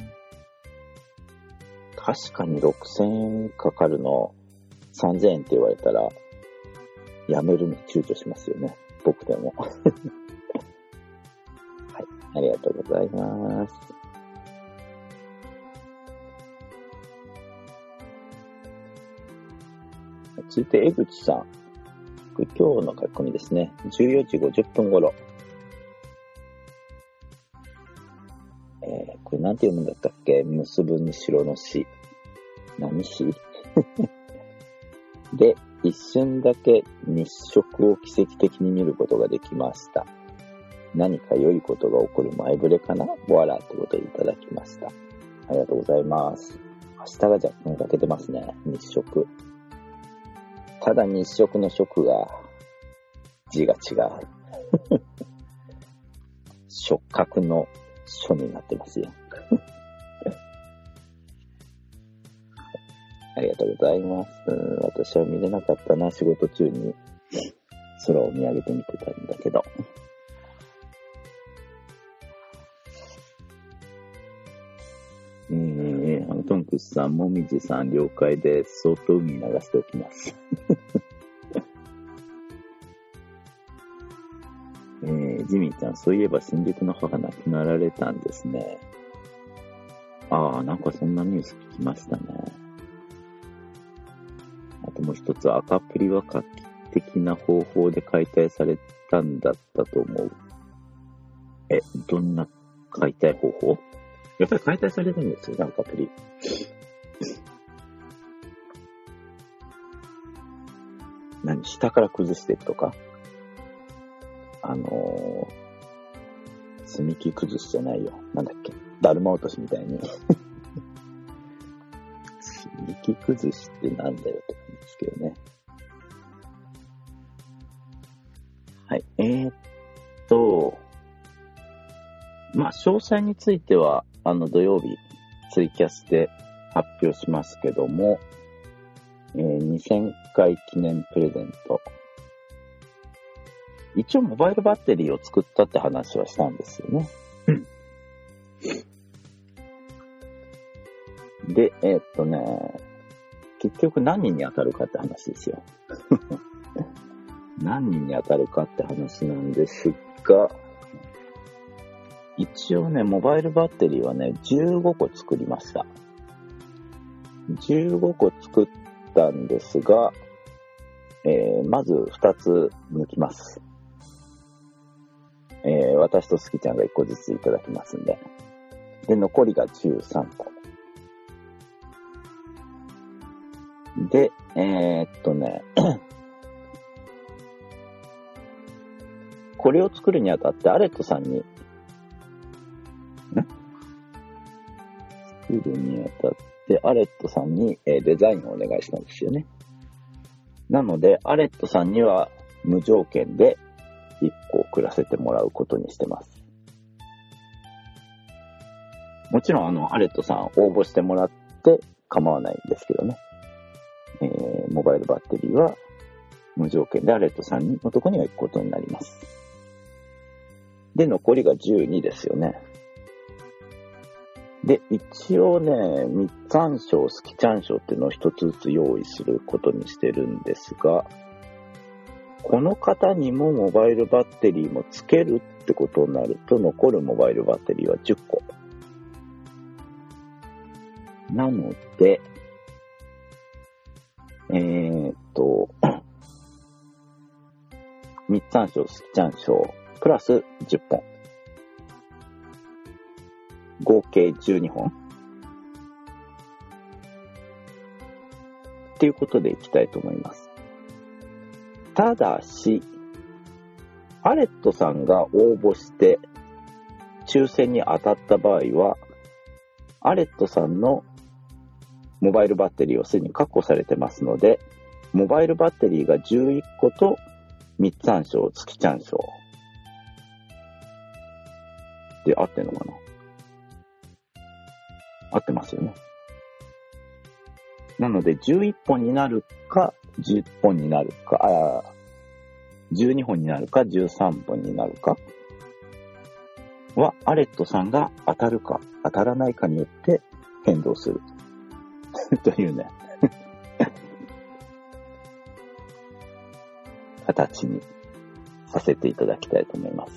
確かにろくせんえんかかるのさんぜんえんって言われたらやめるの躊躇しますよね。僕でも。はい、ありがとうございます。続いて江口さん。今日の書き込みですね。じゅうよじごじゅっぷん頃。えー、これなんて読むんだったっけ？結ぶに白の詩。何詩？で、一瞬だけ日食を奇跡的に見ることができました。何か良いことが起こる前触れかな？ボアラってことでいただきました。ありがとうございます。明日が若干欠けてますね。日食。ただ日食の食が字が違う。触覚の書になってますよ。ありがとうございます。私は見れなかったな、仕事中に空を見上げてみてたんだけど。えー、あのトンクスさん、もみじさん了解です。相当海に流しておきます。えー、ジミーちゃん、そういえば新宿の母亡くなられたんですね。ああ、なんかそんなニュース聞きましたね。あともう一つ、赤プリは画期的な方法で解体されたんだったと思う。え、どんな解体方法？やっぱり解体されるんですよ、赤プリ。何？下から崩していくとか？あのー、積み木崩しじゃないよ。なんだっけ？だるま落としみたいに。積み木崩しってなんだよって感じですけどね。はい。えー、っと、 まあ、詳細については、あの、土曜日、ツイキャスで発表しますけども、えー、にせんかい記念プレゼント。一応、モバイルバッテリーを作ったって話はしたんですよね。で、えー、っとね、結局何人に当たるかって話ですよ。何人に当たるかって話なんですが、一応ね、モバイルバッテリーはね、じゅうごこ作りました。じゅうごこ作ったんですが、えー、まずふたつ抜きます。えー、私とスキちゃんがいっこずついただきますんで。で、残りがじゅうさんこ。で、えー、っとね、これを作るにあたってアレットさんに、ん作るにあたってアレットさんに、えー、デザインをお願いしたんですよね。なので、アレットさんには無条件でいっこ送らせてもらうことにしてます。もちろん、あの、アレットさん応募してもらって構わないんですけどね。えー、モバイルバッテリーは無条件でアレットさんのとこには行くことになります。で、残りがじゅうにですよね。で、一応ね、みっつあん賞、スキちゃん賞っていうのを一つずつ用意することにしてるんですが、この方にもモバイルバッテリーもつけるってことになると、残るモバイルバッテリーはじゅっこ。なので、えーっと、みっつあん賞、スキちゃん賞、プラスじゅっぽん。合計じゅうにほん。っていうことでいきたいと思います。ただし、アレットさんが応募して抽選に当たった場合は、アレットさんのモバイルバッテリーをすでに確保されてますので、モバイルバッテリーがじゅういっことみっつあん賞、月ちゃん賞。で、合ってんのかな？合ってますよね。なので、じゅういっぽんになるか、じゅっぽんになるか、あじゅうにほんになるか、じゅうさんぼんになるかは、アレットさんが当たるか、当たらないかによって変動する。というね。形にさせていただきたいと思います。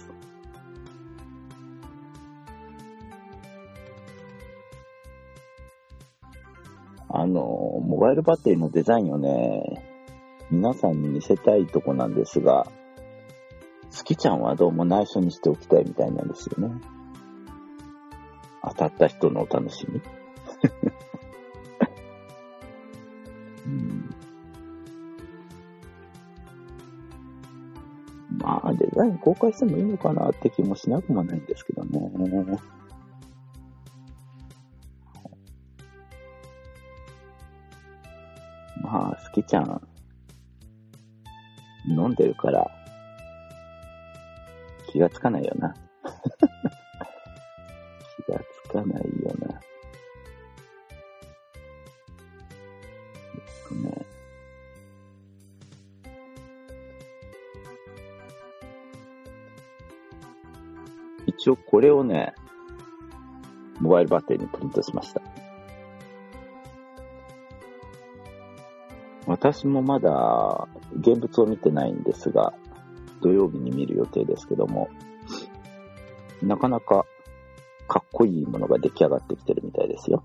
あの、モバイルバッテリーのデザインをね、皆さんに見せたいとこなんですが、スキちゃんはどうも内緒にしておきたいみたいなんですよね。当たった人のお楽しみ。うん、まあ、デザイン公開してもいいのかなって気もしなくもないんですけどね。まあ、スキちゃん、飲んでるから、気がつかないよな。気がつかないよな。えっとね。一応これをね、モバイルバッテリーにプリントしました。私もまだ現物を見てないんですが、土曜日に見る予定ですけども、なかなかかっこいいものが出来上がってきてるみたいですよ。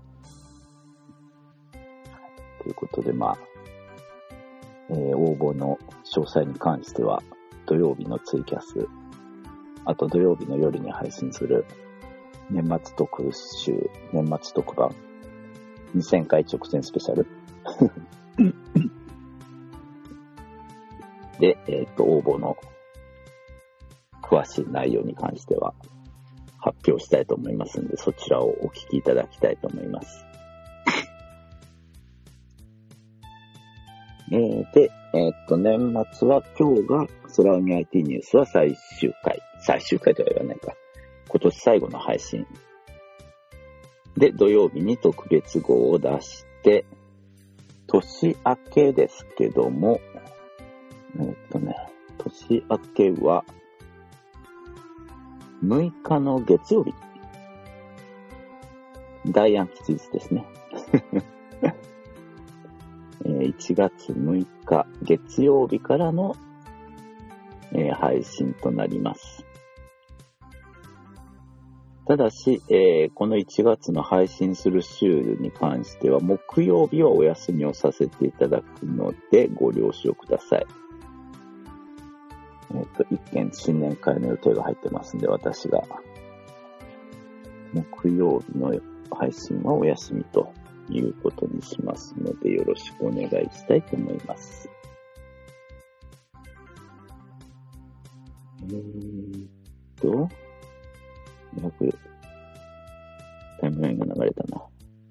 ということで、まあ、えー、応募の詳細に関しては、土曜日のツイキャス、あと土曜日の夜に配信する年末特集、年末特番、にせんかい直前スペシャル。で、えっと、応募の詳しい内容に関しては発表したいと思いますので、そちらをお聞きいただきたいと思います。えー、で、えっと、年末は今日が空海 アイティー ニュースは最終回。最終回とは言わないか。 今年最後の配信。で、土曜日に特別号を出して、年明けですけども、えっとね、年明けは、むいかの月曜日。大安吉日ですね。いちがつむいか月曜日からの、えー、配信となります。ただし、えー、このいちがつの配信する週に関しては、木曜日はお休みをさせていただくので、ご了承ください。えっと、一件新年会の予定が入ってますんで、私が。木曜日の配信はお休みということにしますので、よろしくお願いしたいと思います。えーっと、約タイムラインが流れたな。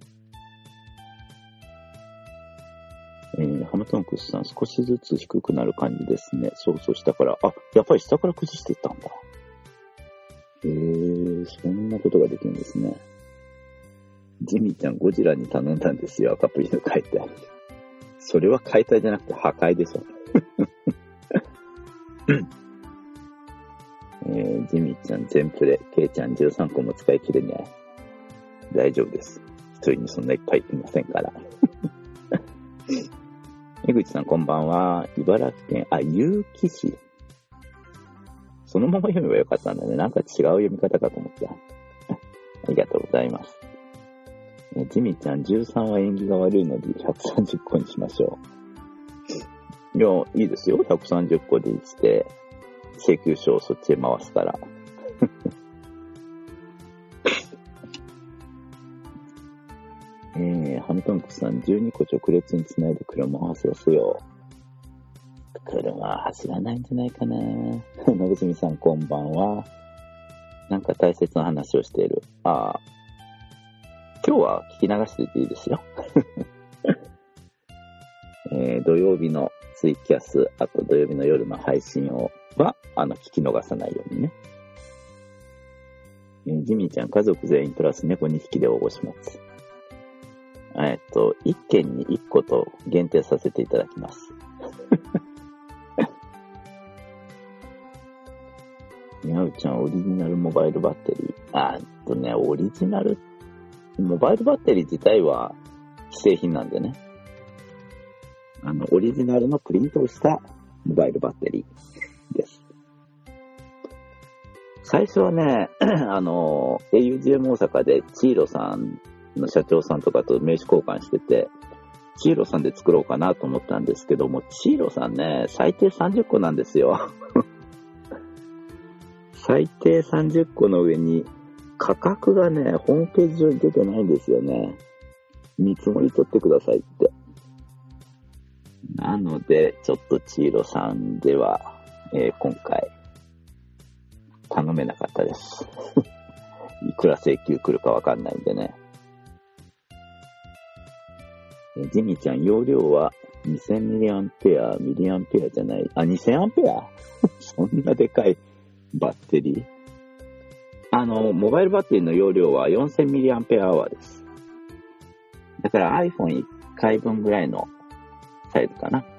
えー、ハムトンクスさん、少しずつ低くなる感じですね。そうそう、下から。あ、やっぱり下から崩していったんだ。へえー、そんなことができるんですね。ジミーちゃん、ゴジラに頼んだんですよ、赤プリの解体。それは解体じゃなくて破壊でしょ。えー、ジミーちゃん、全プレ、ケイちゃんじゅうさんこも使い切れない。大丈夫です。一人にそんないっぱいいませんから。江口さん、こんばんは。茨城県、あ、結城市。そのまま読めばよかったんだね。なんか違う読み方かと思った。ありがとうございます。えジミーちゃん、じゅうさんは縁起が悪いのでひゃくさんじゅっこにしましょう。いや、いいですよ。ひゃくさんじゅっこでして、請求書をそっちへ回すから。えー、ハムトンクさん、じゅうにこ直列につないで車を走らせよう。車は走らないんじゃないかな。のぶすみさん、こんばんは。なんか大切な話をしている。ああ。今日は聞き流してていいですよ。えー、土曜日のツイキャス、あと土曜日の夜の配信をは、あの、聞き逃さないようにね。えー、ジミーちゃん、家族全員プラス猫にひきで応募します。えっと、いっけんにいっこと限定させていただきます。みやうちゃん、オリジナルモバイルバッテリー。あーっとね、オリジナル、モバイルバッテリー自体は既製品なんでね。あの、オリジナルのプリントをしたモバイルバッテリーです。最初はね、あの、エーユージーエム 大阪でチーロさんの社長さんとかと名刺交換してて、チーロさんで作ろうかなと思ったんですけども、チーロさんね、最低さんじゅっこなんですよ。最低さんじゅっこの上に、価格がね、ホームページ上に出てないんですよね。見積もり取ってくださいって。なので、ちょっとチーロさんでは、えー、今回、頼めなかったです。いくら請求来るかわかんないんでね。ジミーちゃん、容量はにせんミリアンペア、ミリアンペアじゃない。あ、にせんアンペアそんなでかいバッテリー。あの、モバイルバッテリーの容量はよんせんミリアンペアアワーです。だから アイフォンいっかいぶんぐらいのサイズかな。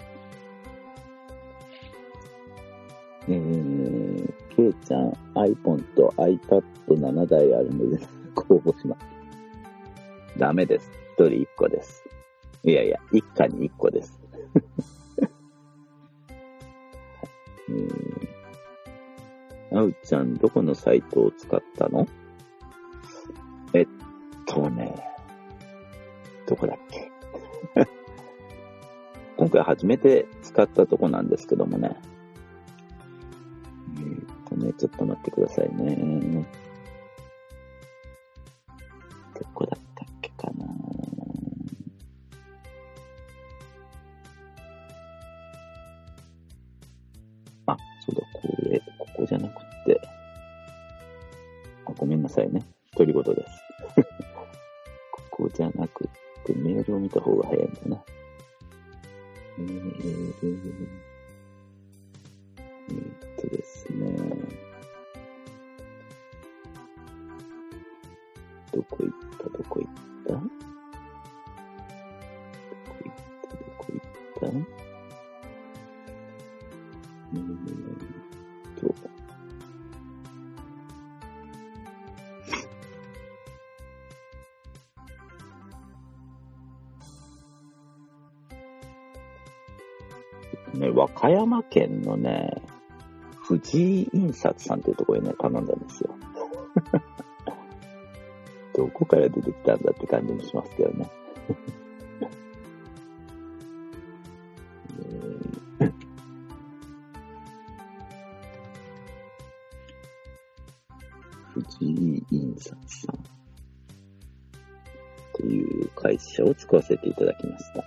えー、ケイちゃん、iPhone と アイパッドなな 台あるので、公募します。ダメです。ひとりいっこです。いやいや、一家にいっこです。えー、あうちゃん、どこのサイトを使ったの？えっとね、どこだっけ今回初めて使ったとこなんですけどもね。えー、っとね、ちょっと待ってくださいね。どこだったっけかな。あ、そうだ、これ、ここじゃなくて。あ、ごめんなさいね。独り言です。ここじゃなくて、メールを見た方が早いんだな。えー、えーっとですね。 どこ行ったどこ行ったどこ行ったどこ行ったうーんと。ね、和歌山県のね、藤井印刷さんっていうところにね、頼んだんですよ。どこから出てきたんだって感じもしますけどね。えー、藤井印刷さんという会社を使わせていただきました。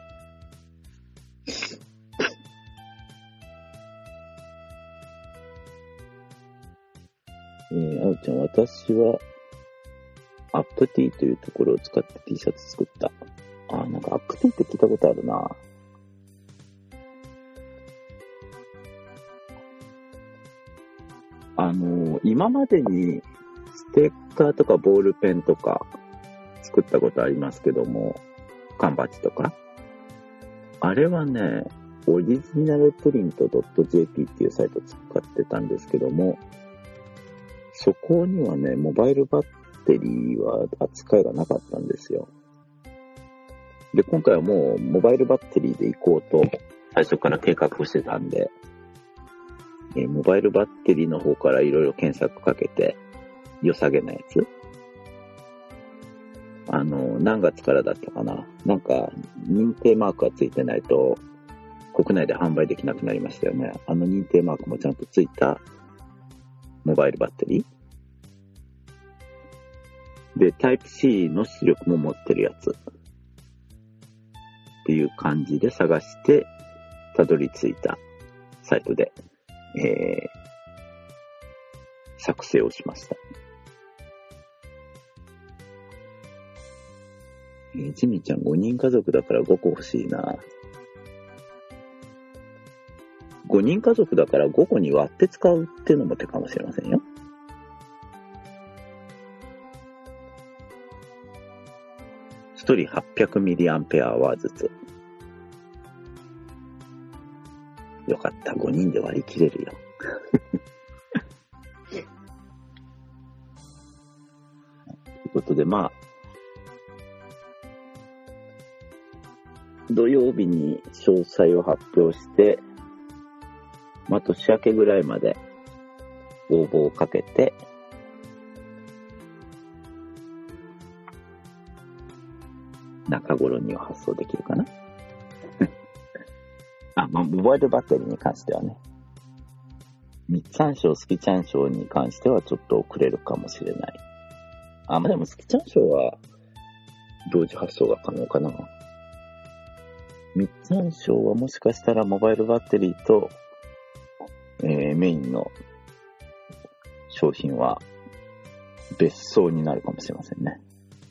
えー、あうちゃん、私はアップティーというところを使って T シャツ作った。あ、なんかアップティーって聞いたことあるな。あのー、今までにステッカーとかボールペンとか作ったことありますけども、缶バッジとか。あれはね、オリジナルプリント .jp っていうサイトを使ってたんですけども、そこにはね、モバイルバッテリーは扱いがなかったんですよ。で、今回はもうモバイルバッテリーで行こうと最初から計画をしてたんで、えー、モバイルバッテリーの方からいろいろ検索かけて、良さげなやつ。あの、何月からだったかな。なんか、認定マークがついてないと、国内で販売できなくなりましたよね。あの認定マークもちゃんとついたモバイルバッテリーで、タイプ C の出力も持ってるやつっていう感じで探してたどり着いたサイトで、えー、作成をしました。えー、ジミちゃんごにん家族だからごこ欲しいな。ごにん家族だからごこに割って使うっていうのも手かもしれませんよ。ひとりはっぴゃくミリアンペアアワーずつ。よかった、ごにんで割り切れるよ。ということで、まあ、土曜日に詳細を発表して、まあ、年明けぐらいまで応募をかけて、中頃には発送できるかな。あ、まあ、モバイルバッテリーに関してはね。みっつさん賞、スキチャン賞に関してはちょっと遅れるかもしれない。あ、まあ、でもスキチャン賞は同時発送が可能かな。みっつさん賞はもしかしたらモバイルバッテリーと、えー、メインの商品は別荘になるかもしれませんね。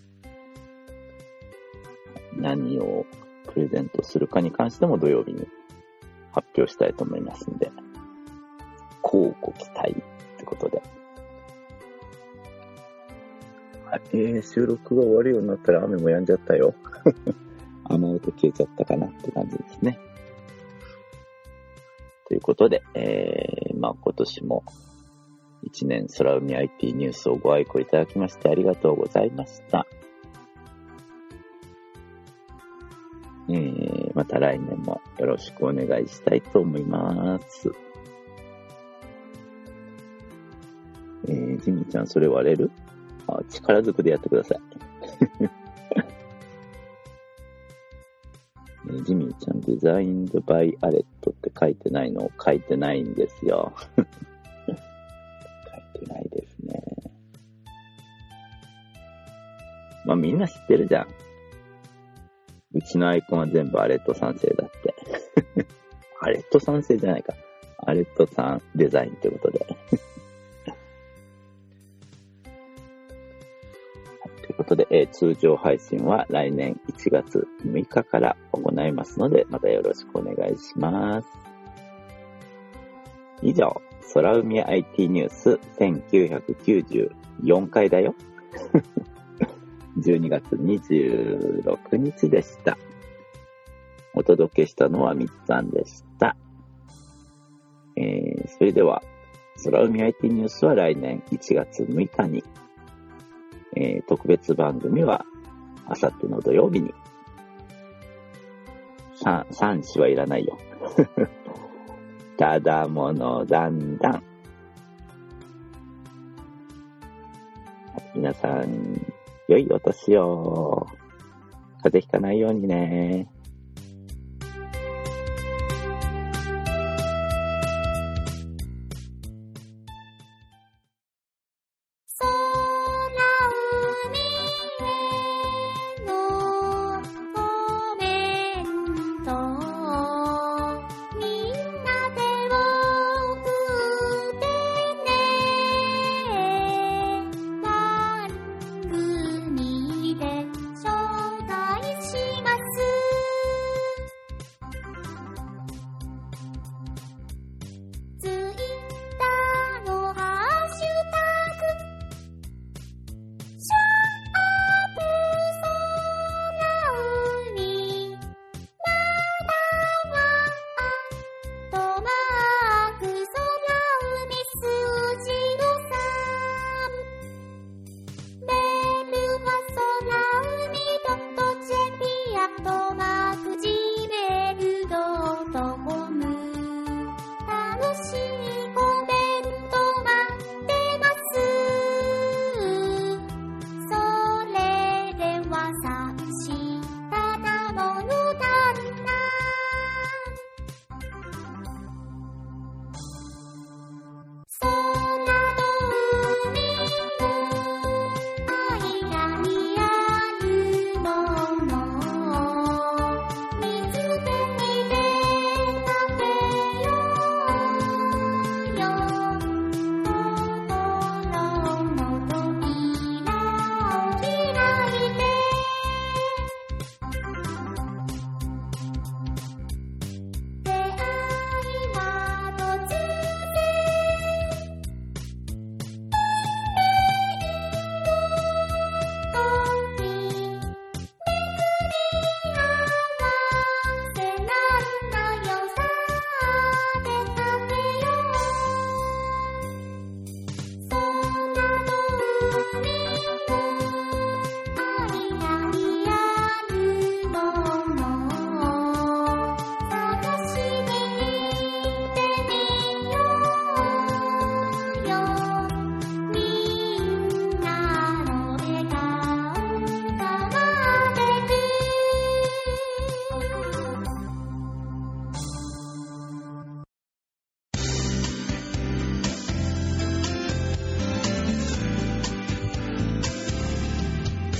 何をプレゼントするかに関しても土曜日に発表したいと思いますので、乞うご期待ってことで。はい、えー、収録が終わるようになったら雨も止んじゃったよ。雨音消えちゃったかなって感じですね。ということで、えー、まあ今年も一年空海 アイティー ニュースをご愛顧いただきましてありがとうございました。えー、また来年もよろしくお願いしたいと思います。えー、ジミちゃんそれ割れる？あ、力ずくでやってください。えー、ジミちゃんデザインドバイアレットって書いてないのを書いてないんですよ。書いてないですね。まあみんな知ってるじゃん。うちのアイコンは全部アレットさん製だって。アレットさん製じゃないか。アレットさんデザインということで。ということで、えー、通常配信は来年いちがつむいかから行いますので、またよろしくお願いします。以上、空海 アイティー ニュースせんきゅうひゃくきゅうじゅうよんかいだよ。 じゅうにがつにじゅうろくにちでした。お届けしたのはみっつぁんでした。えー、それでは、空海 アイティー ニュースは来年いちがつむいかに、えー、特別番組はあさっての土曜日に、さん、さんしはいらないよ。ただものだんだん。皆さん、良いお年を。風邪ひかないようにね。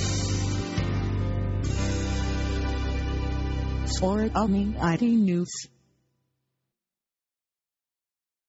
Or Omni アイティー News